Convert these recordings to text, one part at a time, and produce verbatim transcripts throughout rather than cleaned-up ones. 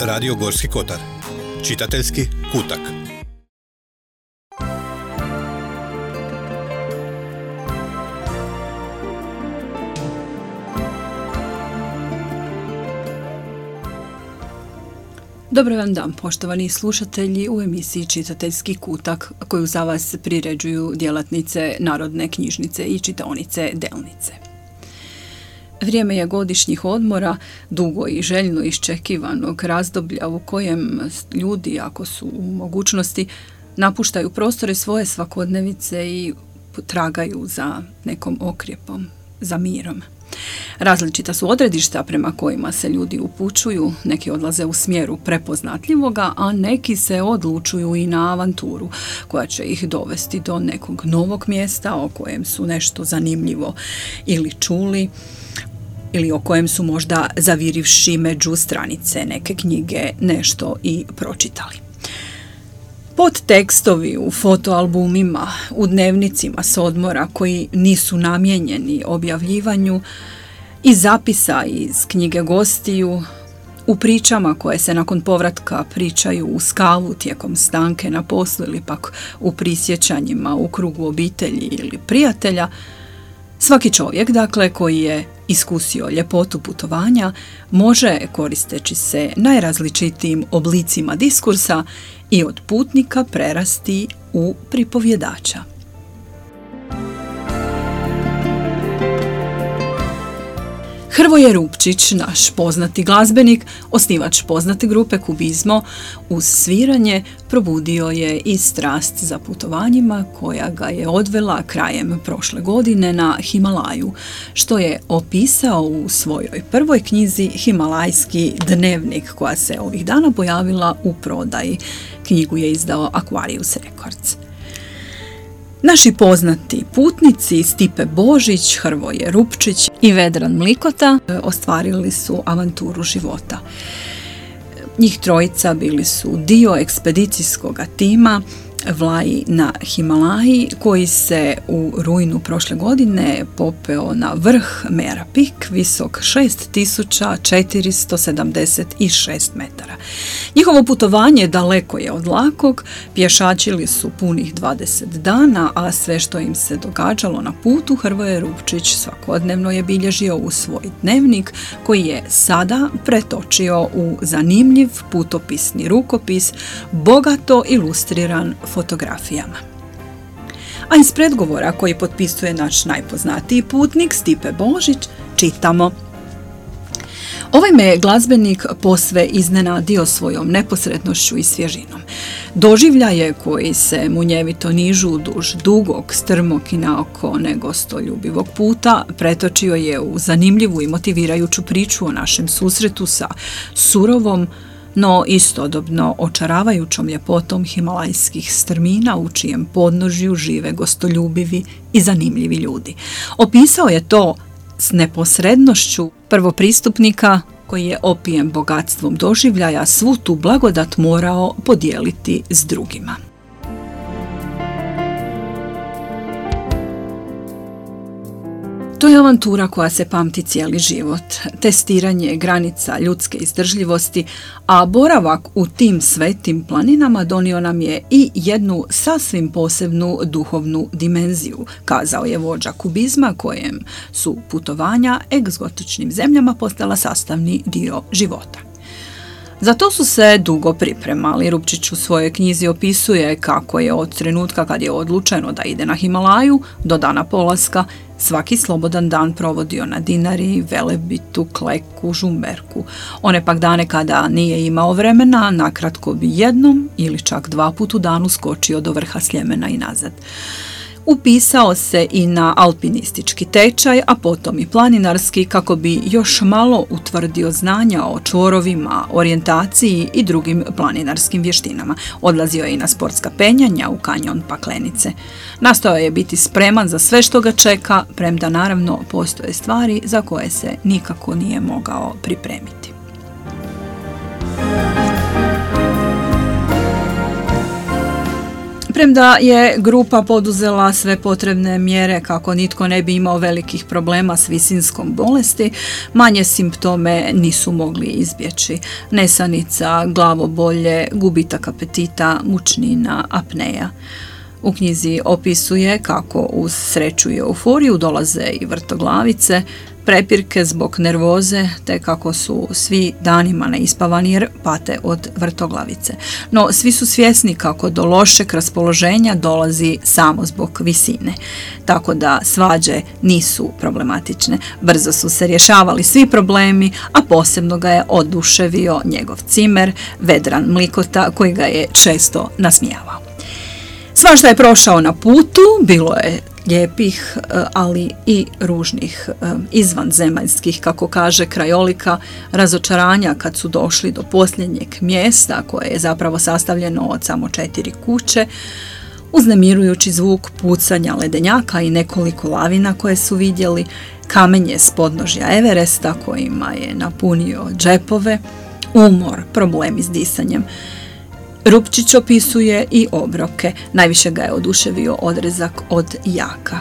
Radio Gorski Kotar. Čitateljski kutak. Dobar vam dan, poštovani slušatelji, u emisiji Čitateljski kutak koju za vas priređuju djelatnice Narodne knjižnice i čitaonice Delnice. Vrijeme je godišnjih odmora, dugo i željno iščekivanog razdoblja u kojem ljudi, ako su u mogućnosti, napuštaju prostore svoje svakodnevice i tragaju za nekom okrijepom, za mirom. Različita su odredišta prema kojima se ljudi upućuju, neki odlaze u smjeru prepoznatljivoga, a neki se odlučuju i na avanturu koja će ih dovesti do nekog novog mjesta o kojem su nešto zanimljivo ili čuli, ili o kojem su možda zavirivši među stranice neke knjige nešto i pročitali. Podtekstovi u fotoalbumima, u dnevnicima s odmora koji nisu namijenjeni objavljivanju, i zapisa iz knjige gostiju, u pričama koje se nakon povratka pričaju u skavu tijekom stanke na poslu ili pak u prisjećanjima u krugu obitelji ili prijatelja. Svaki čovjek, dakle, koji je iskusio ljepotu putovanja, može, koristeći se najrazličitijim oblicima diskursa, i od putnika prerasti u pripovjedača. Hrvoje Rupčić, naš poznati glazbenik, osnivač poznate grupe Kubizmo, uz sviranje probudio je i strast za putovanjima koja ga je odvela krajem prošle godine na Himalaju, što je opisao u svojoj prvoj knjizi Himalajski dnevnik, koja se ovih dana pojavila u prodaji. Knjigu je izdao Aquarius Records. Naši poznati putnici Stipe Božić, Hrvoje Rupčić i Vedran Mlikota ostvarili su avanturu života. Njih trojica bili su dio ekspedicijskog tima Vlaji na Himalaji, koji se u rujnu prošle godine popeo na vrh Mera Pik, visok šest tisuća četiristo sedamdeset šest metara. Njihovo putovanje daleko je od lakog, pješačili su punih dvadeset dana, a sve što im se događalo na putu Hrvoje Rupčić svakodnevno je bilježio u svoj dnevnik, koji je sada pretočio u zanimljiv putopisni rukopis, bogato ilustriran fotografijama. A iz predgovora koji potpisuje naš najpoznatiji putnik Stipe Božić čitamo: Ovaj me glazbenik posve iznenadio svojom neposrednošću i svježinom. Doživljaje koji se munjevito nižu duž dugog, strmog i naoko negostoljubivog puta pretočio je u zanimljivu i motivirajuću priču o našem susretu sa surovom, no istodobno očaravajućom ljepotom himalajskih strmina u čijem podnožju žive gostoljubivi i zanimljivi ljudi. Opisao je to s neposrednošću prvopristupnika koji je opijen bogatstvom doživljaja svu tu blagodat morao podijeliti s drugima. To je avantura koja se pamti cijeli život, testiranje granica ljudske izdržljivosti, a boravak u tim svetim planinama donio nam je i jednu sasvim posebnu duhovnu dimenziju, kazao je vođa kubizma, kojem su putovanja egzotičnim zemljama postala sastavni dio života. Za to su se dugo pripremali. Rupčić u svojoj knjizi opisuje kako je od trenutka kad je odlučeno da ide na Himalaju do dana polaska svaki slobodan dan provodio na Dinari, Velebitu, Kleku, Žumberku. One pak dane kada nije imao vremena, nakratko bi jednom ili čak dva put u danu skočio do vrha Sljemena i nazad. Upisao se i na alpinistički tečaj, a potom i planinarski, kako bi još malo utvrdio znanja o čvorovima, orijentaciji i drugim planinarskim vještinama. Odlazio je i na sportska penjanja u kanjon Paklenice. Nastojao je biti spreman za sve što ga čeka, premda naravno postoje stvari za koje se nikako nije mogao pripremiti. Premda je grupa poduzela sve potrebne mjere kako nitko ne bi imao velikih problema s visinskom bolesti, manje simptome nisu mogli izbjeći. Nesanica, glavobolje, gubitak apetita, mučnina, apneja. U knjizi opisuje kako uz sreću i euforiju dolaze i vrtoglavice, prepirke zbog nervoze, te kako su svi danima neispavani jer pate od vrtoglavice. No, svi su svjesni kako do lošeg raspoloženja dolazi samo zbog visine, tako da svađe nisu problematične. Brzo su se rješavali svi problemi, a posebno ga je oduševio njegov cimer, Vedran Mlikota, koji ga je često nasmijavao. Svašta je prošao na putu, bilo je lijepih, ali i ružnih, izvanzemaljskih, kako kaže krajolika, razočaranja kad su došli do posljednjeg mjesta koje je zapravo sastavljeno od samo četiri kuće, uznemirujući zvuk pucanja ledenjaka i nekoliko lavina koje su vidjeli, kamenje s podnožja Everesta kojima je napunio džepove, umor, problemi s disanjem. Rupčić opisuje i obroke, najviše ga je oduševio odrezak od jaka.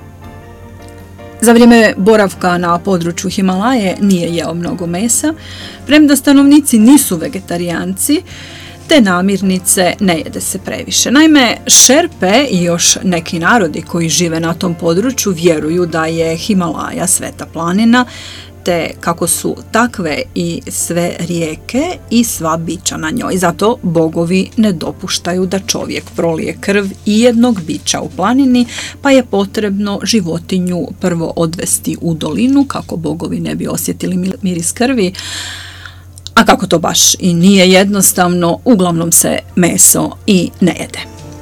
Za vrijeme boravka na području Himalaje nije jeo mnogo mesa, premda stanovnici nisu vegetarijanci, te namirnice ne jede se previše. Naime, Šerpe i još neki narodi koji žive na tom području vjeruju da je Himalaja sveta planina, te kako su takve i sve rijeke i sva bića na njoj. Zato bogovi ne dopuštaju da čovjek prolije krv i jednog bića u planini, pa je potrebno životinju prvo odvesti u dolinu kako bogovi ne bi osjetili miris krvi. A kako to baš i nije jednostavno, uglavnom se meso i ne jede.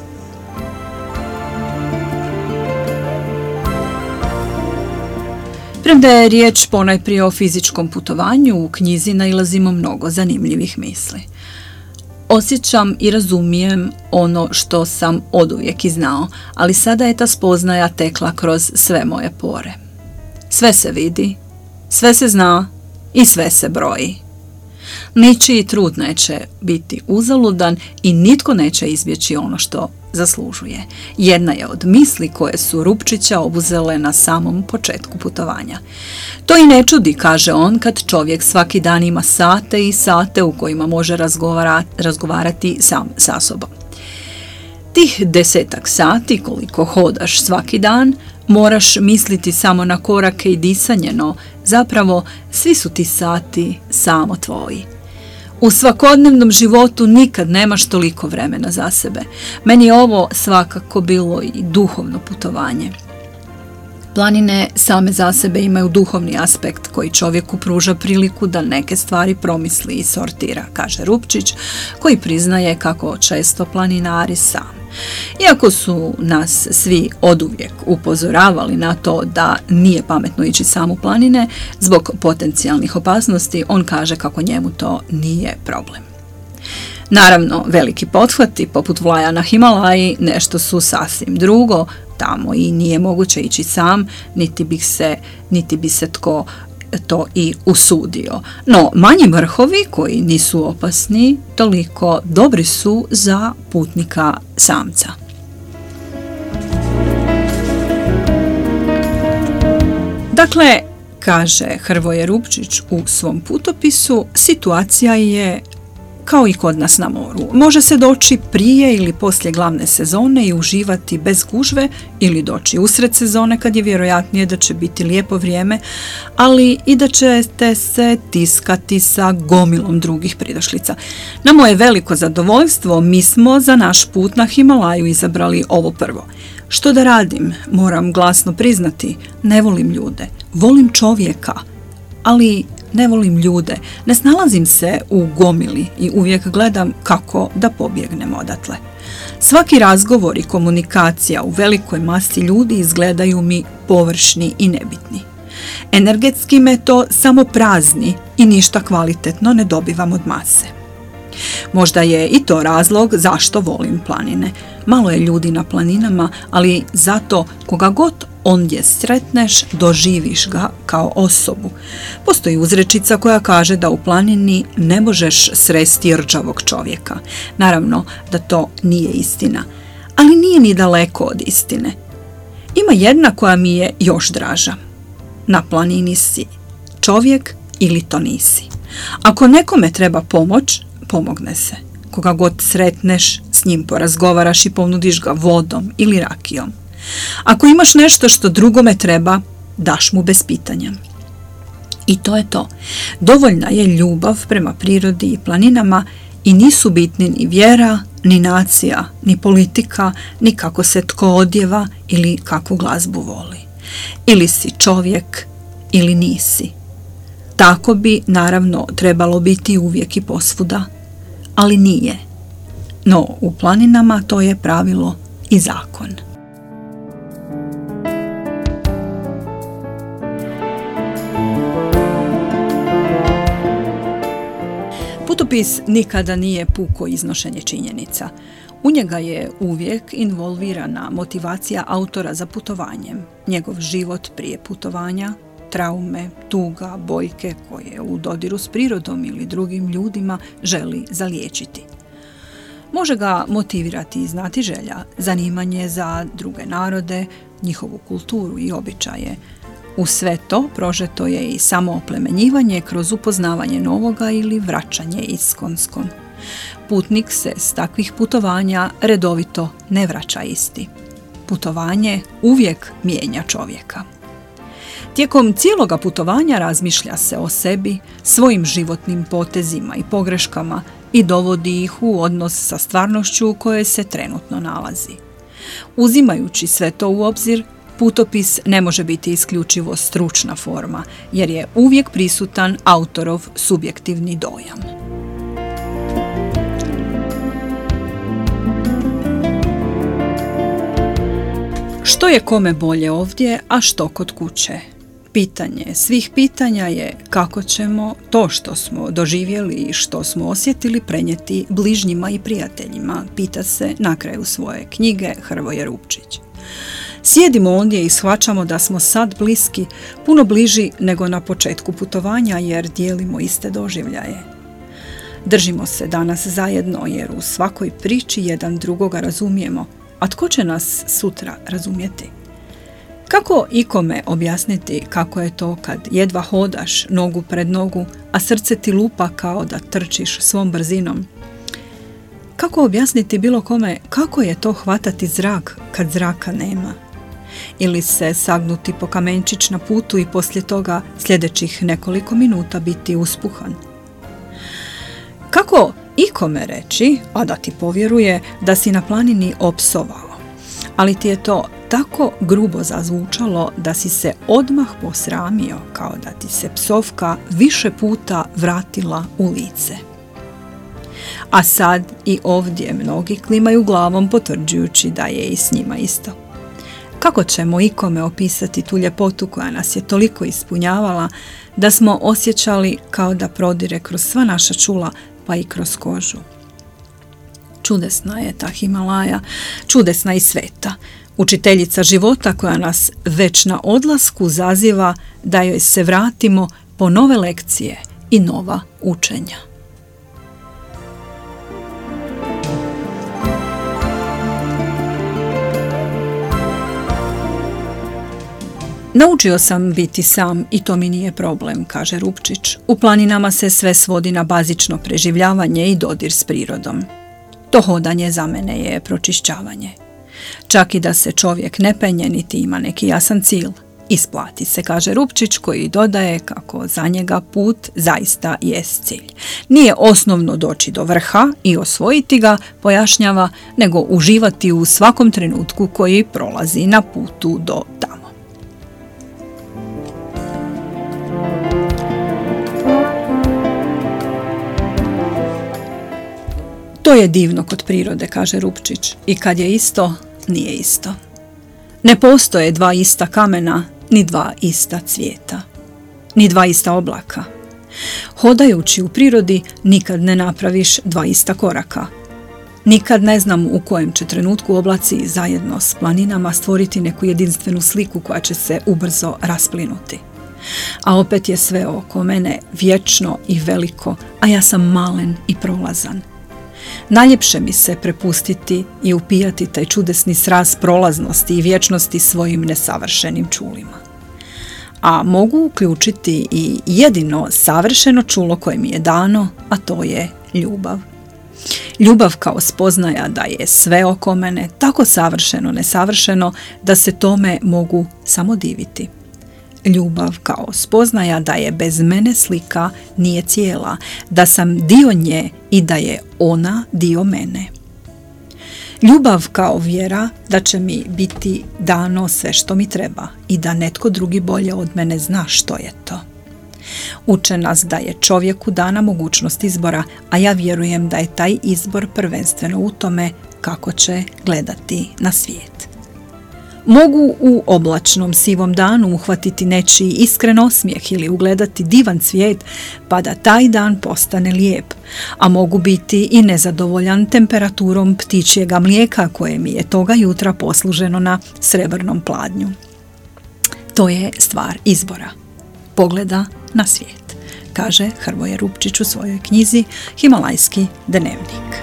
Premda je riječ ponajprije o fizičkom putovanju, u knjizi nailazimo mnogo zanimljivih misli. Osjećam i razumijem ono što sam oduvijek i znao, ali sada je ta spoznaja tekla kroz sve moje pore. Sve se vidi, sve se zna i sve se broji. Ničiji trud neće biti uzaludan i nitko neće izbjeći ono što zaslužuje. Jedna je od misli koje su Rupčića obuzele na samom početku putovanja. To i ne čudi, kaže on, kad čovjek svaki dan ima sate i sate u kojima može razgovarati, razgovarati sam sa sobom. Tih desetak sati koliko hodaš svaki dan, moraš misliti samo na korake i disanje, no zapravo svi su ti sati samo tvoji. U svakodnevnom životu nikad nemaš toliko vremena za sebe. Meni je ovo svakako bilo i duhovno putovanje. Planine same za sebe imaju duhovni aspekt koji čovjeku pruža priliku da neke stvari promisli i sortira, kaže Rupčić, koji priznaje kako često planinari sam. Iako su nas svi oduvijek upozoravali na to da nije pametno ići sam u planine, zbog potencijalnih opasnosti, on kaže kako njemu to nije problem. Naravno, veliki pothvati poput Vlaja na Himalaji nešto su sasvim drugo, tamo i nije moguće ići sam, niti bi se, niti bi se tko to i usudio. No, manji vrhovi koji nisu opasni, toliko dobri su za putnika samca. Dakle, kaže Hrvoje Rupčić u svom putopisu, situacija je kao i kod nas na moru. Može se doći prije ili poslije glavne sezone i uživati bez gužve, ili doći usred sezone kad je vjerojatnije da će biti lijepo vrijeme, ali i da ćete se tiskati sa gomilom drugih pridošlica. Na moje veliko zadovoljstvo mi smo za naš put na Himalaju izabrali ovo prvo. Što da radim? Moram glasno priznati, ne volim ljude, volim čovjeka, ali ne volim ljude, ne snalazim se u gomili i uvijek gledam kako da pobjegnem odatle. Svaki razgovor i komunikacija u velikoj masi ljudi izgledaju mi površni i nebitni. Energetski me to samo prazni i ništa kvalitetno ne dobivam od mase. Možda je i to razlog zašto volim planine. Malo je ljudi na planinama, ali zato koga god ondje sretneš, doživiš ga kao osobu. Postoji uzrečica koja kaže da u planini ne možeš sresti rđavog čovjeka. Naravno da to nije istina, ali nije ni daleko od istine. Ima jedna koja mi je još draža. Na planini si čovjek ili to nisi. Ako nekome treba pomoć, pomogne se. Koga god sretneš, s njim porazgovaraš i ponudiš ga vodom ili rakijom. Ako imaš nešto što drugome treba, daš mu bez pitanja. I to je to. Dovoljna je ljubav prema prirodi i planinama i nisu bitni ni vjera, ni nacija, ni politika, ni kako se tko odjeva ili kakvu glazbu voli. Ili si čovjek ili nisi. Tako bi naravno trebalo biti uvijek i posvuda, ali nije. No u planinama to je pravilo i zakon. Putopis nikada nije puko iznošenje činjenica. U njega je uvijek involvirana motivacija autora za putovanjem, njegov život prije putovanja, traume, tuga, boljke koje u dodiru s prirodom ili drugim ljudima želi zaliječiti. Može ga motivirati i znatiželja, zanimanje za druge narode, njihovu kulturu i običaje. U sve to prožeto je i samooplemenjivanje kroz upoznavanje novoga ili vraćanje iskonskom. Putnik se s takvih putovanja redovito ne vraća isti. Putovanje uvijek mijenja čovjeka. Tijekom cijeloga putovanja razmišlja se o sebi, svojim životnim potezima i pogreškama i dovodi ih u odnos sa stvarnošću u kojoj se trenutno nalazi. Uzimajući sve to u obzir, putopis ne može biti isključivo stručna forma, jer je uvijek prisutan autorov subjektivni dojam. Što je kome bolje ovdje, a što kod kuće? Pitanje svih pitanja je kako ćemo to što smo doživjeli i što smo osjetili prenijeti bližnjima i prijateljima, pita se na kraju svoje knjige Hrvoje Rupčić. Sjedimo ondje i shvaćamo da smo sad bliski, puno bliži nego na početku putovanja jer dijelimo iste doživljaje. Držimo se danas zajedno jer u svakoj priči jedan drugoga razumijemo, a tko će nas sutra razumjeti? Kako ikome objasniti kako je to kad jedva hodaš nogu pred nogu, a srce ti lupa kao da trčiš svom brzinom? Kako objasniti bilo kome kako je to hvatati zrak kad zraka nema? Ili se sagnuti po kamenčić na putu i poslije toga sljedećih nekoliko minuta biti uspuhan? Kako ikome reći, a da ti povjeruje, da si na planini opsovao, ali ti je to tako grubo zazvučalo da si se odmah posramio kao da ti se psovka više puta vratila u lice. A sad i ovdje mnogi klimaju glavom potvrđujući da je i s njima isto. Kako ćemo ikome opisati tu ljepotu koja nas je toliko ispunjavala da smo osjećali kao da prodire kroz sva naša čula pa i kroz kožu? Čudesna je ta Himalaja, čudesna i sveta, učiteljica života koja nas već na odlasku zaziva da joj se vratimo po nove lekcije i nova učenja. Naučio sam biti sam i to mi nije problem, kaže Rupčić. U planinama se sve svodi na bazično preživljavanje i dodir s prirodom. To hodanje za mene je pročišćavanje. Čak i da se čovjek ne penje niti ima neki jasan cilj, isplati se, kaže Rupčić, koji dodaje kako za njega put zaista jest cilj. Nije osnovno doći do vrha i osvojiti ga, pojašnjava, nego uživati u svakom trenutku koji prolazi na putu do tamo. To je divno kod prirode, kaže Rupčić, i kad je isto, nije isto. Ne postoje dva ista kamena, ni dva ista cvijeta, ni dva ista oblaka. Hodajući u prirodi nikad ne napraviš dva ista koraka. Nikad ne znam u kojem će trenutku oblaci zajedno s planinama stvoriti neku jedinstvenu sliku koja će se ubrzo rasplinuti. A opet je sve oko mene vječno i veliko, a ja sam malen i prolazan. Najljepše mi se prepustiti i upijati taj čudesni sraz prolaznosti i vječnosti svojim nesavršenim čulima. A mogu uključiti i jedino savršeno čulo koje mi je dano, a to je ljubav. Ljubav kao spoznaja da je sve oko mene tako savršeno nesavršeno da se tome mogu samo diviti. Ljubav kao spoznaja da je bez mene slika nije cijela, da sam dio nje i da je ona dio mene. Ljubav kao vjera da će mi biti dano sve što mi treba i da netko drugi bolje od mene zna što je to. Uče nas da je čovjeku dana mogućnost izbora, a ja vjerujem da je taj izbor prvenstveno u tome kako će gledati na svijet. Mogu u oblačnom sivom danu uhvatiti nečiji iskren osmijeh ili ugledati divan cvijet pa da taj dan postane lijep, a mogu biti i nezadovoljan temperaturom ptičjega mlijeka koje mi je toga jutra posluženo na srebrnom pladnju. To je stvar izbora, pogleda na svijet, kaže Hrvoje Rupčić u svojoj knjizi Himalajski dnevnik.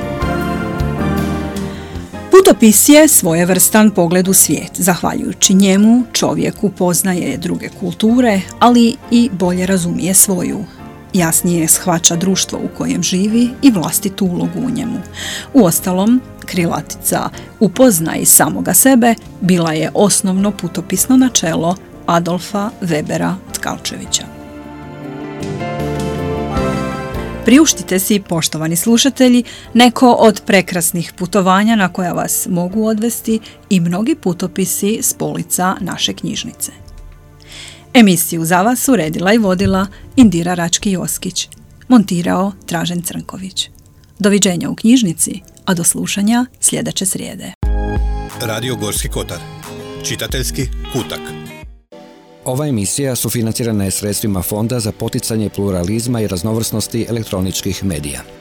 Putopis je svojevrstan pogled u svijet. Zahvaljujući njemu čovjek upoznaje druge kulture, ali i bolje razumije svoju. Jasnije shvaća društvo u kojem živi i vlastitu ulogu u njemu. Uostalom, krilatica upoznaj samoga sebe bila je osnovno putopisno načelo Adolfa Webera Tkalčevića. Priuštite si, poštovani slušatelji, neko od prekrasnih putovanja na koja vas mogu odvesti i mnogi putopisi s polica naše knjižnice. Emisiju za vas uredila i vodila Indira Rački-Joskić, montirao Dražen Crnković. Doviđenja u knjižnici, a do slušanja sljedeće srijede. Radio Gorski kotar. Čitateljski kutak. Ova emisija sufinancirana je sredstvima Fonda za poticanje pluralizma i raznovrsnosti elektroničkih medija.